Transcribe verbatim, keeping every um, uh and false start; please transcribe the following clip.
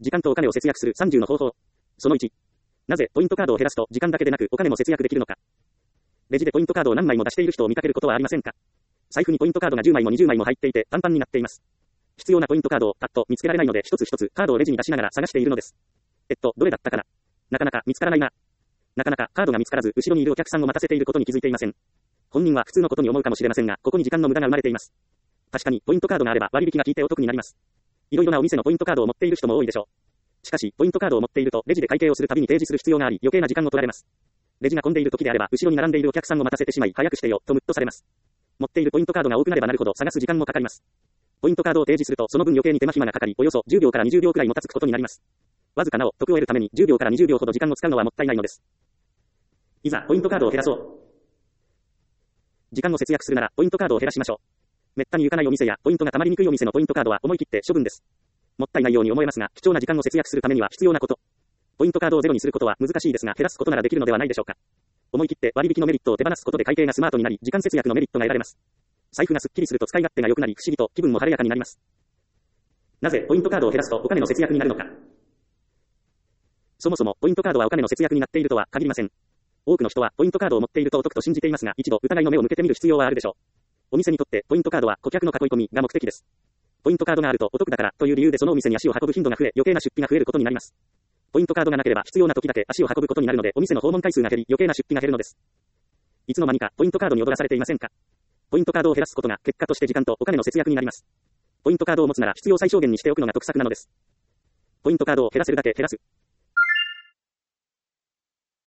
時間とお金を節約するさんじゅうの方法。そのいち。なぜポイントカードを減らすと時間だけでなくお金も節約できるのか。レジでポイントカードを何枚も出している人を見かけることはありませんか。財布にポイントカードがじゅうまいもにじゅうまいも入っていてパンパンになっています。必要なポイントカードをパッと見つけられないので一つ一つカードをレジに出しながら探しているのです。えっと、どれだったかな。なかなか見つからないな。なかなかカードが見つからず後ろにいるお客さんを待たせていることに気づいていません。本人は普通のことに思うかもしれませんが、ここに時間の無駄が生まれています。確かにポイントカードがあれば割引が効いてお得になります。いろいろなお店のポイントカードを持っている人も多いでしょう。しかし、ポイントカードを持っているとレジで会計をするたびに提示する必要があり余計な時間を取られます。レジが混んでいる時であれば後ろに並んでいるお客さんを待たせてしまい早くしてよとムッとされます。持っているポイントカードが多くなればなるほど探す時間もかかります。ポイントカードを提示するとその分余計に手間暇がかかりおよそじゅうびょうからにじゅうびょうくらいもたつくことになります。わずかなお得を得るためにじゅうびょうからにじゅうびょうほど時間を使うのはもったいないのです。いざポイントカードを減らそう。時間を節約するならポイントカードを減らしましょう。めったに行かないお店やポイントが貯まりにくいお店のポイントカードは思い切って処分です。もったいないように思えますが貴重な時間を節約するためには必要なこと。ポイントカードをゼロにすることは難しいですが減らすことならできるのではないでしょうか。思い切って割引のメリットを手放すことで会計がスマートになり時間節約のメリットが得られます。財布がすっきりすると使い勝手が良くなり不思議と気分も晴れやかになります。なぜポイントカードを減らすとお金の節約になるのか。そもそもポイントカードはお金の節約になっているとは限りません。多くの人はポイントカードを持っているとお得と信じていますが一度疑いの目を向けてみる必要はあるでしょう。お店にとってポイントカードは顧客の囲い込みが目的です。ポイントカードがあるとお得だからという理由でそのお店に足を運ぶ頻度が増え余計な出費が増えることになります。ポイントカードがなければ必要な時だけ足を運ぶことになるのでお店の訪問回数が減り余計な出費が減るのです。いつの間にかポイントカードに踊らされていませんか。ポイントカードを減らすことが結果として時間とお金の節約になります。ポイントカードを持つなら必要最小限にしておくのが得策なのです。ポイントカードを減らせるだけ減らす。